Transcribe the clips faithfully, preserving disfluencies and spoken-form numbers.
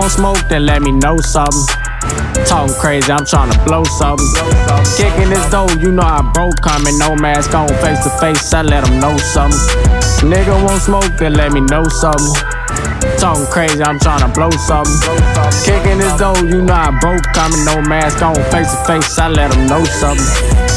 want smoke, then let me know something. Talking crazy, I'm tryna blow something. Kicking this dough, you know I broke coming. No mask on, face to face, I let them know something. Nigga want smoke, then let me know something. Talking crazy, I'm tryna blow something. Kicking this dough, you know I broke coming. No mask on, face to face, I let them know something.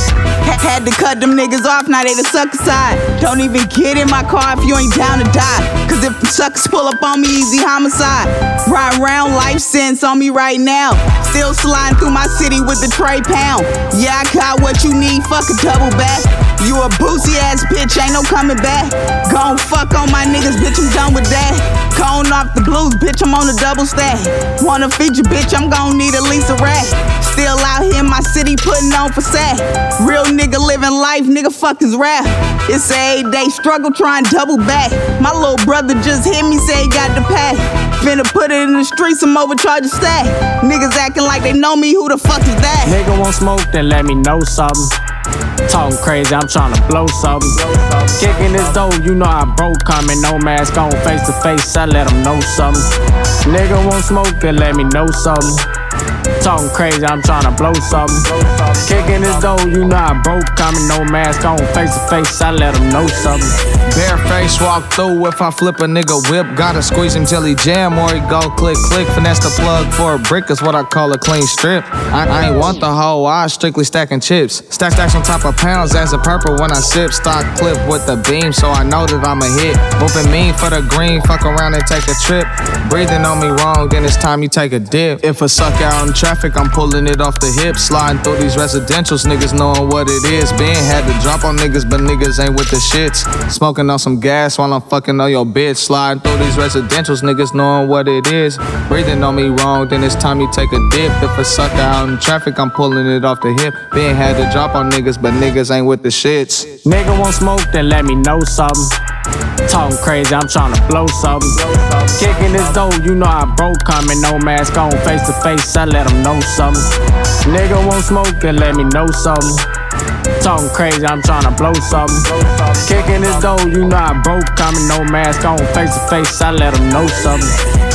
Had to cut them niggas off, now they the sucker side. Don't even get in my car if you ain't down to die. Cause if suckers pull up on me, easy homicide. Ride around, life sentence on me right now. Still sliding through my city with the tray pound. Yeah, I got what you need, fuck a double back. You a boozy ass bitch, ain't no coming back. Gon' fuck on my niggas, bitch, I'm done with that. Gone off the blues, bitch, I'm on a double stack. Wanna feature, bitch, I'm gon' need at least a rack. Still out here in my city, putting on for sack. Real nigga living life, nigga, fuck his rap. It's a eight day struggle, trying double back. My little brother just hit me, say he got the pack. Finna put it in the streets, some overcharge a stack. Niggas acting like they know me, who the fuck is that? Nigga want smoke, then let me know something. Talking crazy, I'm tryna blow something. Kicking this dough, you know I broke coming. No mask on, face to face, I let them know something. Nigga want smoke, then let me know something. Talking crazy, I'm tryna blow something. Kicking this dough, you know I broke coming. No mask on, face to face, I let them know something. Bare face walk through if I flip a nigga whip. Gotta squeeze him till he jam or he go click click. Finesse the plug for a brick is what I call a clean strip. I, I ain't want the hoe, I strictly stacking chips. Stack stacks on top of pounds as a purple when I sip. Stock clip with the beam so I know that I'm a hit. Moving mean for the green, fuck around and take a trip. Breathing on me wrong, then it's time you take a dip. If a suck out in traffic, I'm pulling it off the hip. Sliding through these residentials, niggas knowing what it is. Ben had to drop on niggas, but niggas ain't with the shits. Smoking on some gas while I'm fucking on your bitch. Sliding through these residentials, niggas knowing what it is. Breathing on me wrong, then it's time you take a dip. If a sucker out in traffic, I'm pulling it off the hip. Ben had to drop on niggas, but niggas ain't with the shits. Nigga want smoke, then let me know something. Talking crazy, I'm tryna blow something. Kicking this dough, you know I broke coming. No mask on, face to face, I let them know something. Nigga want smoke, then let me know something. Talking crazy, I'm tryna blow something. Kicking this dough, you know I broke coming. No mask on, face to face, I let them know something.